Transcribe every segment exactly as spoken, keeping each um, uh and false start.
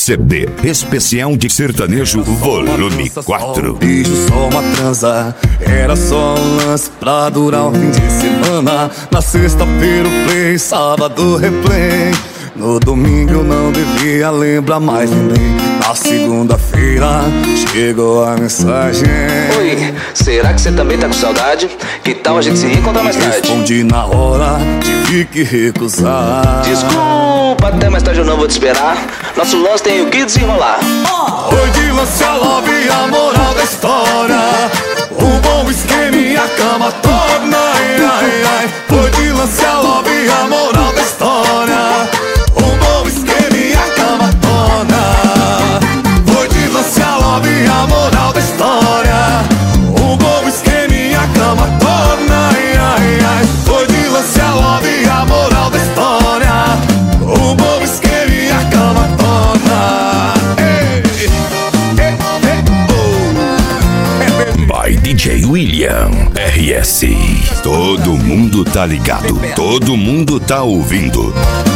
C D especial de sertanejo volume quatro. Beijo, só uma transa, era só um lance pra durar o fim de semana. Na sexta-feira o play, sábado replay. No domingo eu não devia lembrar mais ninguém. Na segunda-feira chegou a mensagem. Oi, será que você também tá com saudade? Que tal a gente se encontrar mais tarde? Respondi na hora, tive que recusar. Desculpa, até mais tarde eu não vou te esperar. Nosso lance tem o que desenrolar. Oi, de lance a love e a moral da história. Um bom esquema e a cama torna. Ai, ai, ai. Oi, de lance a love e a moral da história. Um bom esquema e a cama torna. Oi, de lance a love e a moral da história. Um bom esquema e a cama torna. Ai, ai, ai. Oi, de lance a love e a moral da história. Um bom esquema e a cama torna. By D J William R S. Todo mundo tá ligado, todo mundo tá ouvindo.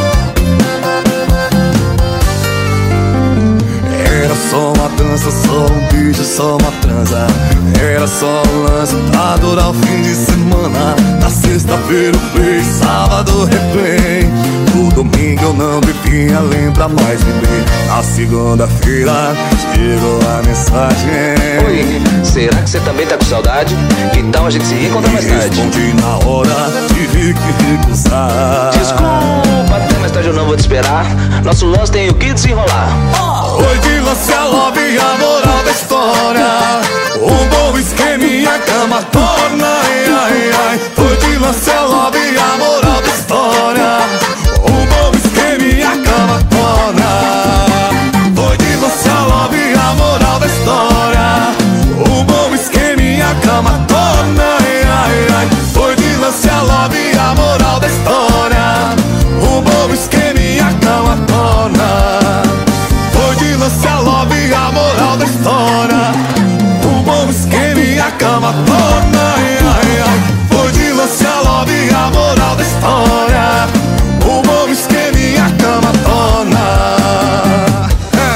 Era só uma dança, só um beijo, só uma transa. Era só um lance pra durar o fim de semana. Na sexta-feira o play, sábado replay. No domingo eu não devia lembrar mais ninguém. Na segunda-feira chegou a mensagem. Oi, será que você também tá com saudade? Que tal a gente se encontrar mais tarde? Respondi na hora, tive que recusar. Desculpa, até mais tarde eu não vou te esperar. Nosso lance tem o que desenrolar. Oi, de lance a love e a moral da história. Um bom esquema e a cama torna. Ai, ai, ai. Oi, de lance a love e a moral da história. Um bom esquema e a cama torna. Oi, de lance a love e a moral da história. Um bom esquema e a cama torna. Ai, ai, ai. Oi, de lance a love e a moral da história. Um bom esquema e a cama torna. Foi de lance a love e a moral da história. Um bom esquema e a cama torna. Ai, ai, ai. Foi de lance a love e a moral da história. Um bom esquema e a cama torna.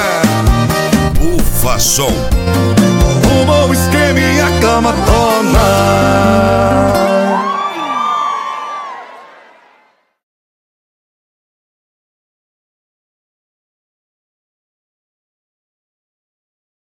Ufa som. Um bom esquema e a cama torna.